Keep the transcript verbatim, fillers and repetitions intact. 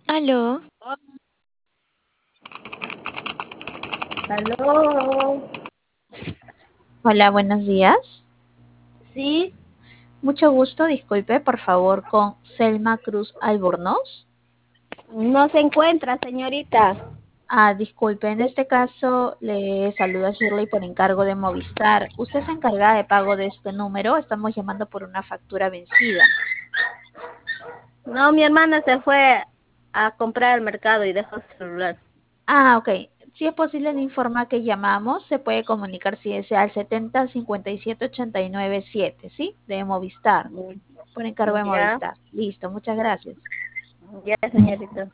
Aló, Aló, hola, buenos días. sí, Mucho gusto, disculpe, por favor, con Selma Cruz Albornoz. no se encuentra, señorita. Ah, disculpe, en este caso le saluda Shirley por encargo de Movistar. ¿Usted se encarga de pago de este número? Estamos llamando por una factura vencida. No, mi hermana se fue a comprar al mercado y dejó su celular. Ah, ok. Si es posible, le informa que llamamos. Se puede comunicar si desea al setenta cincuenta y siete ochenta y nueve siete, ¿sí? De Movistar, por encargo de Ya, Movistar. Listo, muchas gracias. ya, señorita.